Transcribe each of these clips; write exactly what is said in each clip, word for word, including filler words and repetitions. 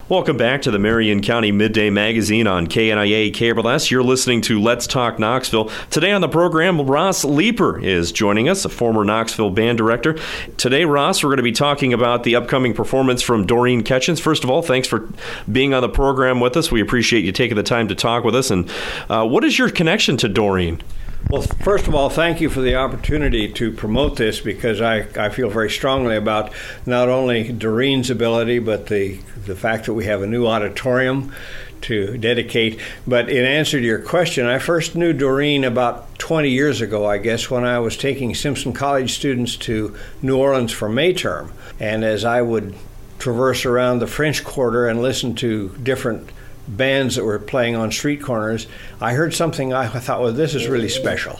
Welcome back to the Marion County Midday Magazine on K N I A K B L S. You're listening to Let's Talk Knoxville. Today on the program, Ross Leeper is joining us, a former Knoxville band director. Today, Ross, we're going to be talking about the upcoming performance from Doreen Ketchens. First of all, thanks for being on the program with us. We appreciate you taking the time to talk with us. And uh, what is your connection to Doreen? Well, first of all, thank you for the opportunity to promote this, because I, I feel very strongly about not only Doreen's ability, but the, the fact that we have a new auditorium to dedicate. But in answer to your question, I first knew Doreen about twenty years ago, I guess, when I was taking Simpson College students to New Orleans for May term. And as I would traverse around the French Quarter and listen to different bands that were playing on street corners, I heard something I thought, well, this is really special.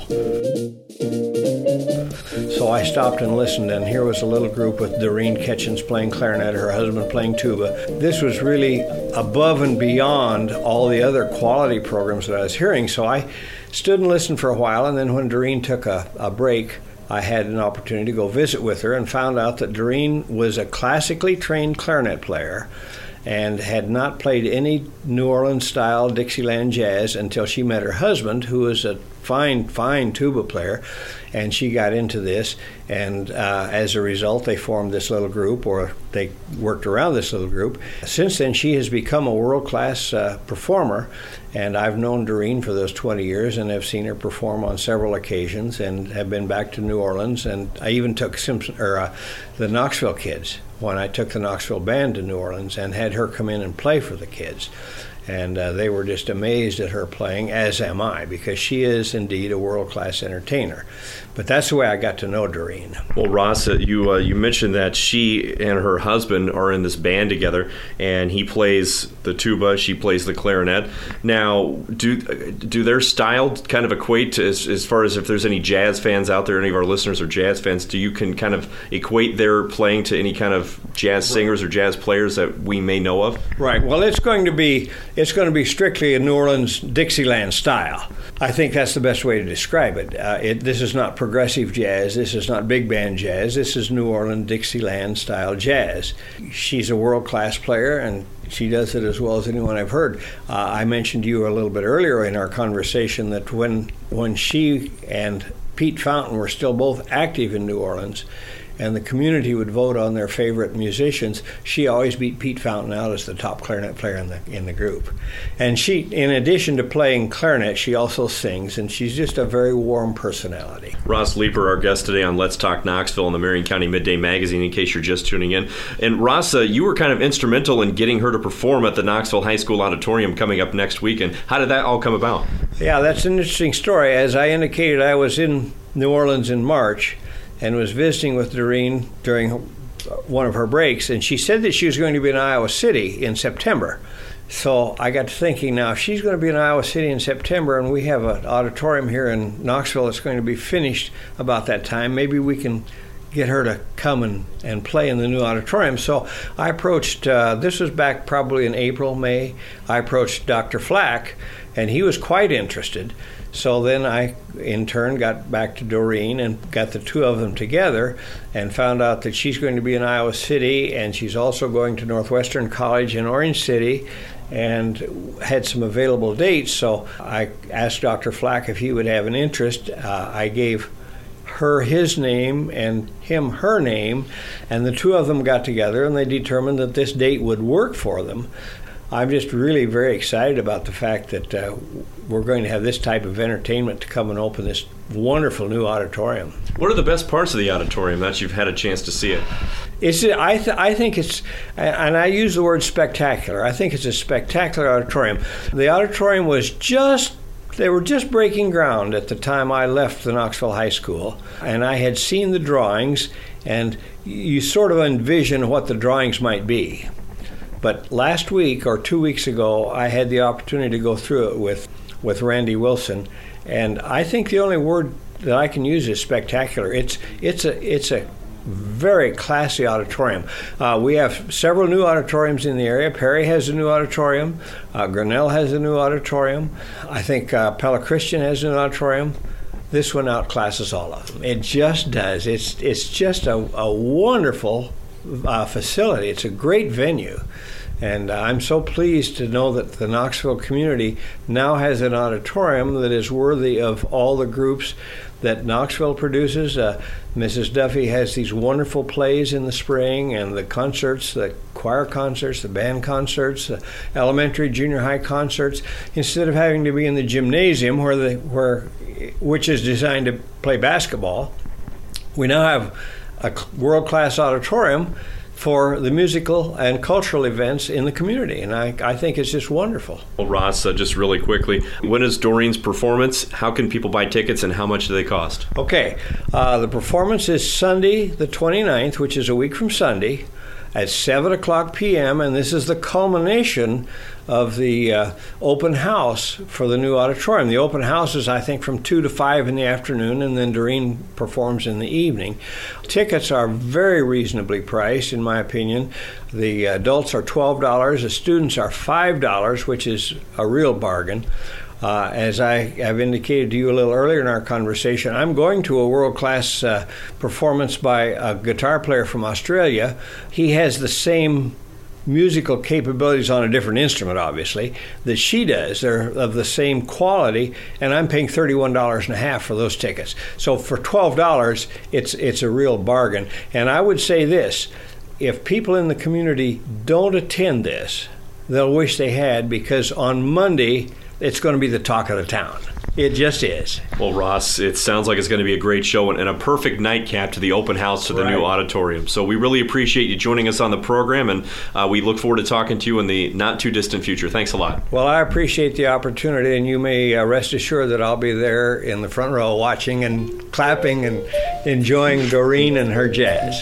So I stopped and listened, and here was a little group with Doreen Ketchens playing clarinet, her husband playing tuba. This was really above and beyond all the other quality programs that I was hearing. So I stood and listened for a while, and then when Doreen took a, a break, I had an opportunity to go visit with her and found out that Doreen was a classically trained clarinet player and had not played any New Orleans-style Dixieland jazz until she met her husband, who was a fine, fine tuba player, and she got into this, and uh, as a result, they formed this little group, or they worked around this little group. Since then, she has become a world-class uh, performer, and I've known Doreen for those twenty years and have seen her perform on several occasions and have been back to New Orleans, and I even took Simpson, or uh, the Knoxville kids when I took the Knoxville band to New Orleans and had her come in and play for the kids. And uh, they were just amazed at her playing, as am I, because she is indeed a world-class entertainer. But that's the way I got to know Doreen. Well, Ross, uh, you uh, you mentioned that she and her husband are in this band together, and he plays the tuba, she plays the clarinet. Now, do do their style kind of equate to, as, as far as if there's any jazz fans out there, any of our listeners are jazz fans, do you can kind of equate their playing to any kind of jazz singers or jazz players that we may know of? Right. Well, it's going to be it's going to be strictly a New Orleans Dixieland style. I think that's the best way to describe it. Uh, it this is not progressive jazz. This is not big band jazz. This is New Orleans Dixieland style jazz. She's a world-class player, and she does it as well as anyone I've heard. Uh, I mentioned to you a little bit earlier in our conversation that when when she and Pete Fountain were still both active in New Orleans, and the community would vote on their favorite musicians, she always beat Pete Fountain out as the top clarinet player in the in the group. And she, in addition to playing clarinet, she also sings, and she's just a very warm personality. Ross Leeper, our guest today on Let's Talk Knoxville in the Marion County Midday Magazine, in case you're just tuning in. And Ross, uh, you were kind of instrumental in getting her to perform at the Knoxville High School Auditorium coming up next weekend. How did that all come about? Yeah, that's an interesting story. As I indicated, I was in New Orleans in March and was visiting with Doreen during one of her breaks, and she said that she was going to be in Iowa City in September. So I got to thinking, now, if she's going to be in Iowa City in September and we have an auditorium here in Knoxville that's going to be finished about that time, maybe we can get her to come and, and play in the new auditorium. So I approached, uh, this was back probably in April, May, I approached Doctor Flack, and he was quite interested. So then I, in turn, got back to Doreen and got the two of them together and found out that she's going to be in Iowa City, and she's also going to Northwestern College in Orange City, and had some available dates. So I asked Doctor Flack if he would have an interest. Uh, I gave her his name and him her name, and the two of them got together, and they determined that this date would work for them. I'm just really very excited about the fact that uh, we're going to have this type of entertainment to come and open this wonderful new auditorium. What are the best parts of the auditorium that you've had a chance to see it? It's, I, th- I think it's, and I use the word spectacular, I think it's a spectacular auditorium. The auditorium was just, they were just breaking ground at the time I left the Knoxville High School, and I had seen the drawings, and you sort of envision what the drawings might be. But last week or two weeks ago, I had the opportunity to go through it with, with Randy Wilson, and I think the only word that I can use is spectacular. It's it's a it's a very classy auditorium. Uh, we have several new auditoriums in the area. Perry has a new auditorium. Uh, Grinnell has a new auditorium. I think uh, Pella Christian has a new auditorium. This one outclasses all of them. It just does. It's it's just a, a wonderful uh, facility. It's a great venue. And I'm so pleased to know that the Knoxville community now has an auditorium that is worthy of all the groups that Knoxville produces. Uh, Missus Duffy has these wonderful plays in the spring, and the concerts, the choir concerts, the band concerts, the elementary, junior high concerts. Instead of having to be in the gymnasium, where the where which is designed to play basketball, we now have a world-class auditorium for the musical and cultural events in the community, and I, I think it's just wonderful. Well, Ross, uh, just really quickly, when is Doreen's performance? How can people buy tickets, and how much do they cost? Okay, uh, the performance is Sunday the twenty-ninth, which is a week from Sunday, at seven o'clock p.m., and this is the culmination of the uh, open house for the new auditorium. The open house is, I think, from two to five in the afternoon, and then Doreen performs in the evening. Tickets are very reasonably priced, in my opinion. The adults are twelve dollars. The students are five dollars, which is a real bargain. Uh, as I have indicated to you a little earlier in our conversation, I'm going to a world-class uh, performance by a guitar player from Australia. He has the same musical capabilities on a different instrument, obviously, that she does. They're of the same quality, and I'm paying thirty-one dollars and a half for those tickets. So for twelve dollars, it's it's a real bargain. And I would say this, if people in the community don't attend this, they'll wish they had, because on Monday, it's going to be the talk of the town. It just is. Well, Ross, it sounds like it's going to be a great show and a perfect nightcap to the open house to the right. new auditorium. So we really appreciate you joining us on the program, and uh, we look forward to talking to you in the not-too-distant future. Thanks a lot. Well, I appreciate the opportunity, and you may uh, rest assured that I'll be there in the front row watching and clapping and enjoying Doreen and her jazz.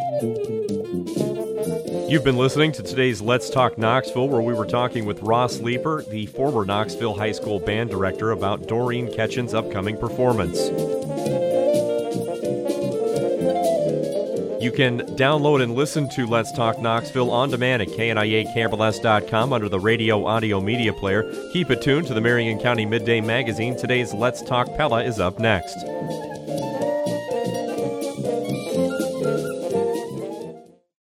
You've been listening to today's Let's Talk Knoxville, where we were talking with Ross Leeper, the former Knoxville High School band director, about Doreen Ketchen's upcoming performance. You can download and listen to Let's Talk Knoxville on demand at K N I A K R L S dot com under the radio audio media player. Keep it tuned to the Marion County Midday Magazine. Today's Let's Talk Pella is up next.